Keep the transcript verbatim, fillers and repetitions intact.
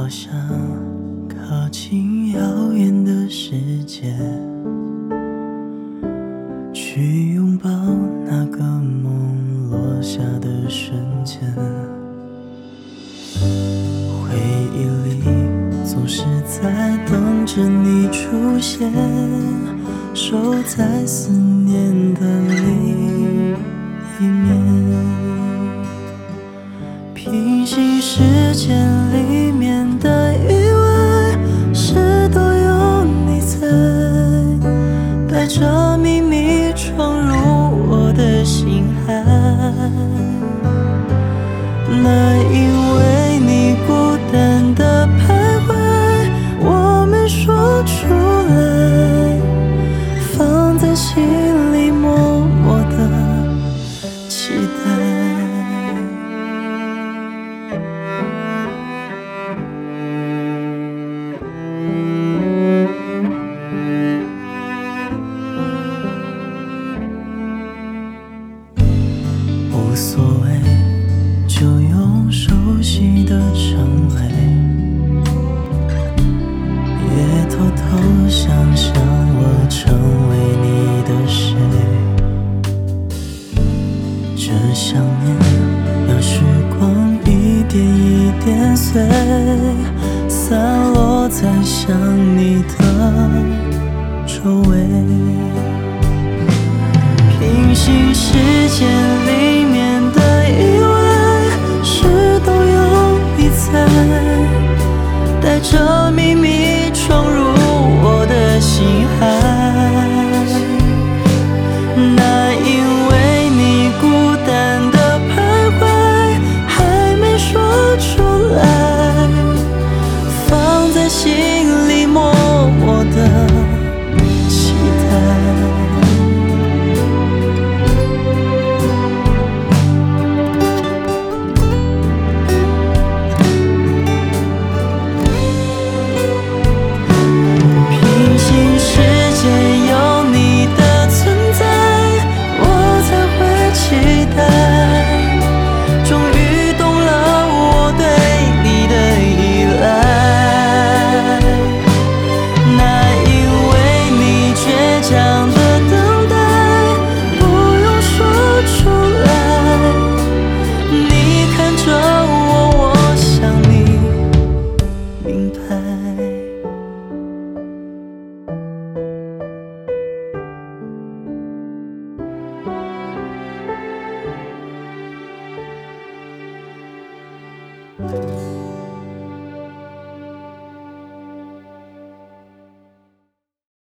好想靠近遥远的世界，去拥抱那个梦落下的瞬间。回忆里总是在等着你出现，守在思念的另一面。平行世界里面的意外，是都有你在，带着秘密闯入我的心海。那因为你孤单的徘徊，我没说出来，放在心里默默的期待。无所谓，就用熟悉的称谓，也偷偷想象我成为你的谁。这想念让时光一点一点碎，散落在想你的周围。平行世界里面的意外，是都有你在，带着秘密闯入我的心海。那因为你孤单的徘徊，还没说出来，放在心里默默的期待。 嗯。